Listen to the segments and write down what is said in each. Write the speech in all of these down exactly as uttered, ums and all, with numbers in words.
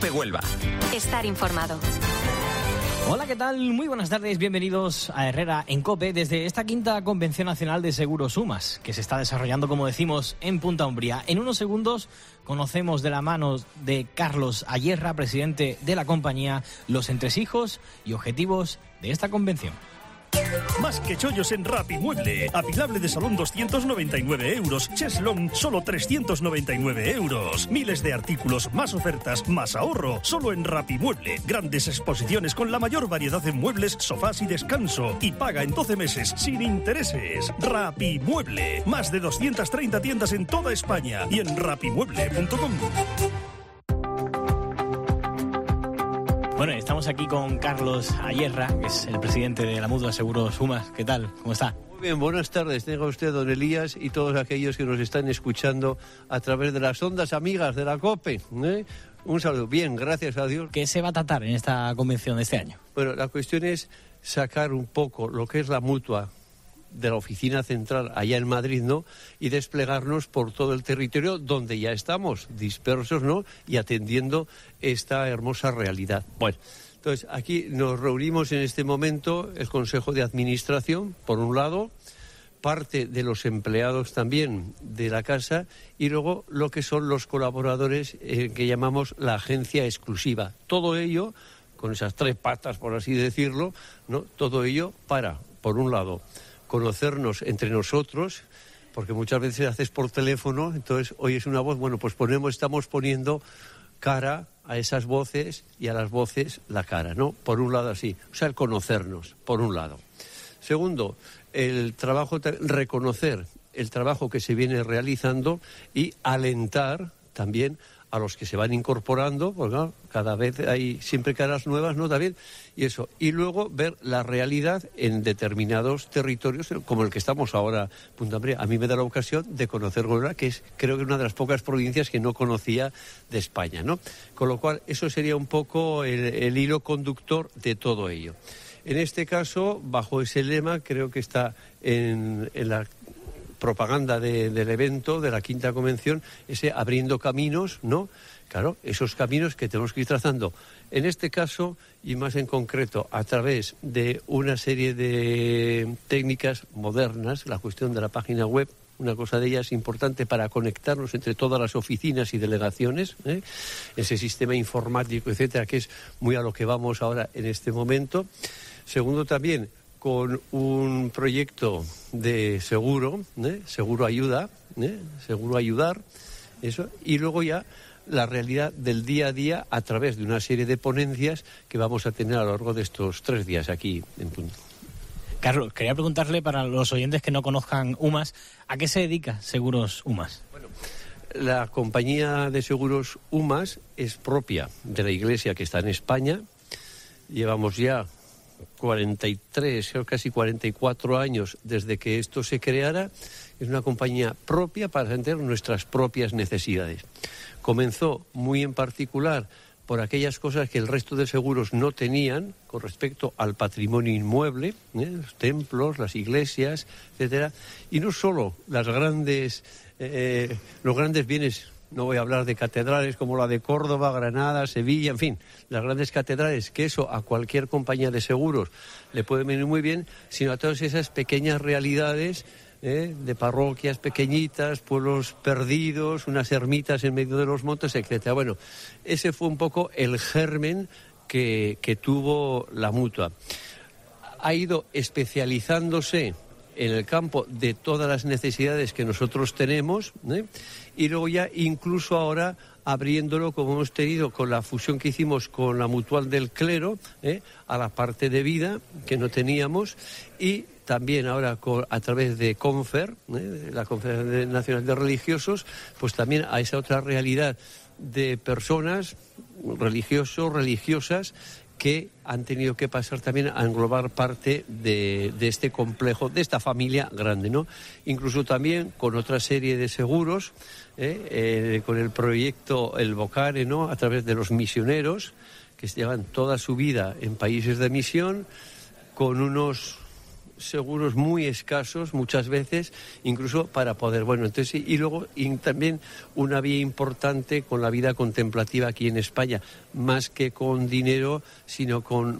COPE Huelva. Estar informado. Hola, ¿qué tal? Muy buenas tardes, bienvenidos a Herrera en COPE desde esta quinta Convención Nacional de Seguros UMAS, que se está desarrollando, como decimos, en Punta Umbría. En unos segundos conocemos de la mano de Carlos Ayerra, presidente de la compañía, los entresijos y objetivos de esta convención. Más que chollos en Rapimueble. Apilable de salón doscientos noventa y nueve euros. Cheslong solo trescientos noventa y nueve euros. Miles de artículos, más ofertas, más ahorro. Solo en Rapimueble. Grandes exposiciones con la mayor variedad de muebles, sofás y descanso. Y paga en doce meses sin intereses. Rapimueble. Más de doscientas treinta tiendas en toda España y en rapimueble punto com. Bueno, estamos aquí con Carlos Ayerra, que es el presidente de la Mutua Seguros UMAS. ¿Qué tal? ¿Cómo está? Muy bien, buenas tardes. Tenga usted, don Elías, y todos aquellos que nos están escuchando a través de las ondas amigas de la COPE. ¿eh? Un saludo. Bien, gracias a Dios. ¿Qué se va a tratar en esta convención de este año? Bueno, la cuestión es sacar un poco lo que es la Mutua de la oficina central allá en Madrid, ¿no? Y desplegarnos por todo el territorio donde ya estamos dispersos, ¿no? Y atendiendo esta hermosa realidad. Bueno, entonces aquí nos reunimos en este momento el Consejo de Administración, por un lado, parte de los empleados también de la casa y luego lo que son los colaboradores eh, que llamamos la agencia exclusiva. Todo ello, con esas tres patas, por así decirlo, ¿no? Todo ello para, por un lado, conocernos entre nosotros, porque muchas veces haces por teléfono, entonces oyes una voz, bueno, pues ponemos, estamos poniendo cara a esas voces y a las voces la cara, ¿no? Por un lado así, o sea, el conocernos, por un lado. Segundo, el trabajo, reconocer el trabajo que se viene realizando y alentar también a los que se van incorporando, porque ¿no? cada vez hay siempre caras nuevas, ¿no? También, y eso. Y luego ver la realidad en determinados territorios, como el que estamos ahora, Punta Umbría. A mí me da la ocasión de conocer Huelva, que es, creo que una de las pocas provincias que no conocía de España, ¿no? Con lo cual, eso sería un poco el, el hilo conductor de todo ello. En este caso, bajo ese lema, creo que está en, en la propaganda de, del evento, de la quinta convención, ese abriendo caminos, ¿no? Claro, esos caminos que tenemos que ir trazando. En este caso, y más en concreto, a través de una serie de técnicas modernas, la cuestión de la página web, una cosa de ellas importante para conectarnos entre todas las oficinas y delegaciones, ¿eh? ese sistema informático, etcétera, que es muy a lo que vamos ahora en este momento. Segundo, también con un proyecto de seguro, ¿eh? seguro ayuda, ¿eh? seguro ayudar, eso, y luego ya la realidad del día a día a través de una serie de ponencias que vamos a tener a lo largo de estos tres días aquí en Punta. Carlos, quería preguntarle para los oyentes que no conozcan UMAS, ¿a qué se dedica Seguros UMAS? Bueno, la compañía de seguros UMAS es propia de la Iglesia que está en España. Llevamos ya cuarenta y tres, casi cuarenta y cuatro años desde que esto se creara. Es una compañía propia para atender nuestras propias necesidades. Comenzó muy en particular por aquellas cosas que el resto de seguros no tenían con respecto al patrimonio inmueble, ¿eh? los templos, las iglesias, etcétera, y no solo las grandes, eh, los grandes bienes. No voy a hablar de catedrales como la de Córdoba, Granada, Sevilla, en fin, las grandes catedrales, que eso a cualquier compañía de seguros le puede venir muy bien, sino a todas esas pequeñas realidades ¿eh? de parroquias pequeñitas, pueblos perdidos, unas ermitas en medio de los montes, etcétera. Bueno, ese fue un poco el germen que, que tuvo la Mutua. Ha ido especializándose en el campo de todas las necesidades que nosotros tenemos, ¿eh? y luego ya incluso ahora abriéndolo, como hemos tenido con la fusión que hicimos con la Mutual del Clero, ¿eh? a la parte de vida que no teníamos, y también ahora con, a través de CONFER, ¿eh? la Conferencia Nacional de Religiosos, pues también a esa otra realidad de personas, religiosos, religiosas, que han tenido que pasar también a englobar parte de, de este complejo, de esta familia grande, ¿no? Incluso también con otra serie de seguros, ¿eh? Eh, con el proyecto El Vocare, ¿no? A través de los misioneros, que llevan toda su vida en países de misión, con unos seguros muy escasos muchas veces, incluso para poder, bueno, entonces, y, y luego y también una vía importante con la vida contemplativa aquí en España, más que con dinero, sino con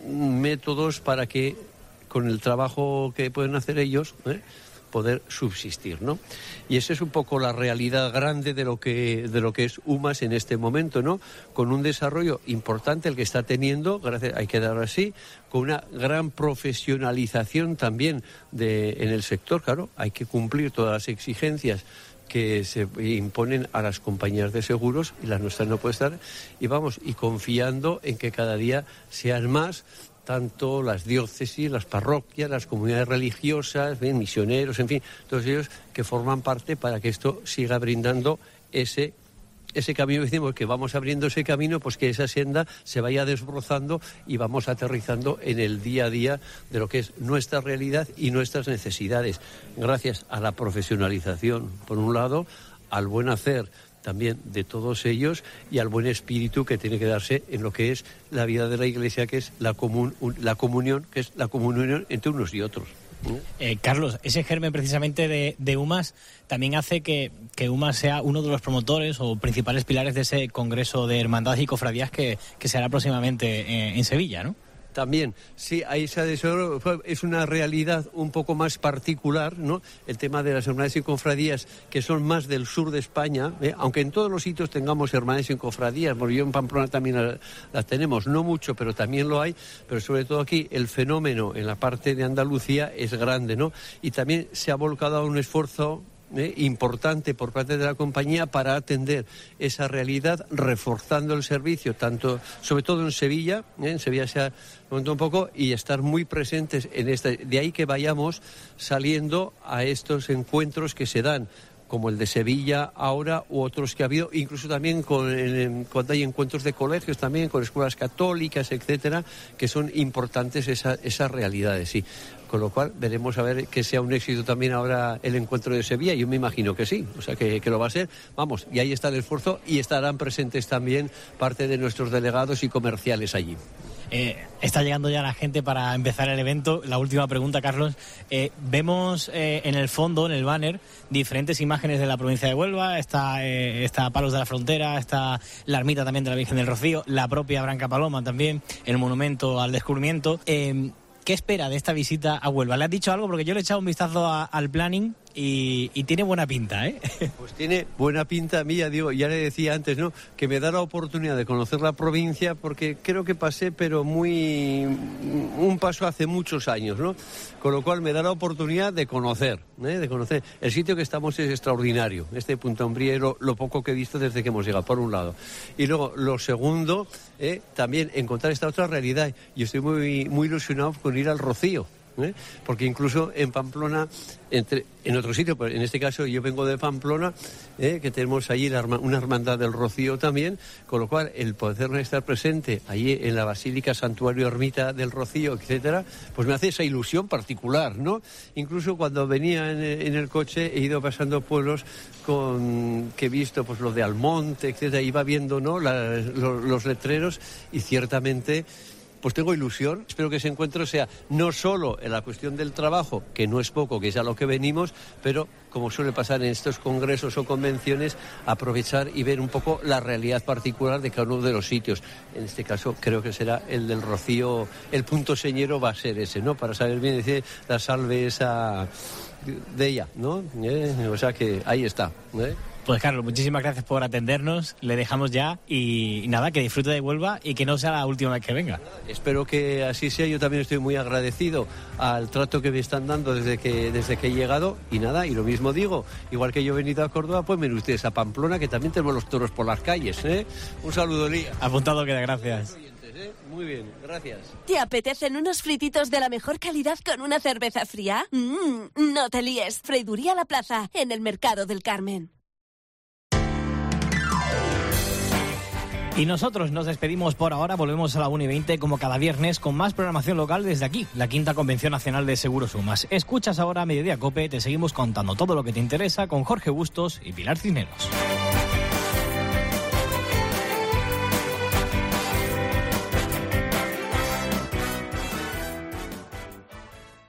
métodos para que con el trabajo que pueden hacer ellos, ¿eh? poder subsistir, ¿no? Y esa es un poco la realidad grande de lo que de lo que es UMAS en este momento, ¿no? Con un desarrollo importante el que está teniendo, gracias, hay que darlo así, con una gran profesionalización también de en el sector, claro, hay que cumplir todas las exigencias que se imponen a las compañías de seguros y las nuestras no pueden estar, y vamos, y confiando en que cada día sean más tanto las diócesis, las parroquias, las comunidades religiosas, bien, misioneros, en fin, todos ellos que forman parte para que esto siga brindando ese ese camino. Decimos que vamos abriendo ese camino, pues que esa senda se vaya desbrozando y vamos aterrizando en el día a día de lo que es nuestra realidad y nuestras necesidades, gracias a la profesionalización, por un lado, al buen hacer también de todos ellos y al buen espíritu que tiene que darse en lo que es la vida de la Iglesia, que es la, comun, la comunión, que es la comunión entre unos y otros. Eh, Carlos, ese germen precisamente de, de UMAS también hace que, que UMAS sea uno de los promotores o principales pilares de ese Congreso de Hermandades y Cofradías que, que se hará próximamente en, en Sevilla, ¿no? También, sí, ahí se ha desarrollado, es una realidad un poco más particular, ¿no? El tema de las hermandades y cofradías, que son más del sur de España, ¿eh? Aunque en todos los sitios tengamos hermandades y cofradías, porque yo en Pamplona también las, las tenemos, no mucho, pero también lo hay, pero sobre todo aquí el fenómeno en la parte de Andalucía es grande, ¿no? Y también se ha volcado a un esfuerzo Eh, importante por parte de la compañía para atender esa realidad, reforzando el servicio, tanto, sobre todo en Sevilla, ¿eh? en Sevilla se ha montado un poco, y estar muy presentes en esta. De ahí que vayamos saliendo a estos encuentros que se dan, como el de Sevilla ahora u otros que ha habido, incluso también con, en, cuando hay encuentros de colegios también, con escuelas católicas, etcétera, que son importantes esa, esas realidades, sí. Con lo cual veremos a ver que sea un éxito también ahora el encuentro de Sevilla, yo me imagino que sí, o sea que, que lo va a ser, vamos, y ahí está el esfuerzo y estarán presentes también parte de nuestros delegados y comerciales allí. Eh, está llegando ya la gente para empezar el evento. La última pregunta, Carlos. Eh, vemos eh, en el fondo, en el banner, diferentes imágenes de la provincia de Huelva. Está, eh, está Palos de la Frontera, está la ermita también de la Virgen del Rocío, la propia Branca Paloma también, el monumento al descubrimiento. Eh, ¿Qué espera de esta visita a Huelva? ¿Le has dicho algo? Porque yo le he echado un vistazo a, al planning y, y tiene buena pinta, ¿eh? Pues tiene buena pinta mía, digo, ya le decía antes, ¿no? Que me da la oportunidad de conocer la provincia, porque creo que pasé, pero muy... un paso hace muchos años, ¿no? Con lo cual me da la oportunidad de conocer, ¿eh? De conocer. El sitio que estamos es extraordinario. Este Punta Umbría, lo, lo poco que he visto desde que hemos llegado, por un lado. Y luego, lo segundo, ¿eh? También encontrar esta otra realidad. Yo estoy muy, muy ilusionado con ir al Rocío, ¿eh? Porque incluso en Pamplona, entre, en otro sitio, pero en este caso yo vengo de Pamplona, ¿eh? Que tenemos allí la, una hermandad del Rocío también, con lo cual el poder estar presente allí en la Basílica, Santuario, Ermita del Rocío, etcétera, pues me hace esa ilusión particular, ¿no? Incluso cuando venía en, en el coche he ido pasando pueblos con que he visto pues lo de Almonte, etcétera, iba viendo, ¿no? La, los, los letreros, y ciertamente pues tengo ilusión. Espero que ese encuentro sea no solo en la cuestión del trabajo, que no es poco, que es a lo que venimos, pero como suele pasar en estos congresos o convenciones, aprovechar y ver un poco la realidad particular de cada uno de los sitios. En este caso creo que será el del Rocío, el punto señero va a ser ese, ¿no? Para saber bien decir la salve esa de ella, ¿no? ¿Eh? O sea que ahí está, ¿eh? Pues Carlos, muchísimas gracias por atendernos, le dejamos ya y, y nada, que disfrute de Huelva y que no sea la última vez que venga. Espero que así sea, yo también estoy muy agradecido al trato que me están dando desde que desde que he llegado, y nada, y lo mismo digo, igual que yo he venido a Córdoba, pues ven ustedes a Pamplona, que también tenemos los toros por las calles, ¿eh? Un saludo, Lía. Apuntado queda, gracias. Muy bien, gracias. ¿Te apetecen unos frititos de la mejor calidad con una cerveza fría? Mm, no te líes, Freiduría La Plaza, en el Mercado del Carmen. Y nosotros nos despedimos por ahora, volvemos a la una y veinte como cada viernes con más programación local desde aquí, la quinta Convención Nacional de Seguros UMAS. Escuchas ahora Mediodía Cope, te seguimos contando todo lo que te interesa con Jorge Bustos y Pilar Cisneros.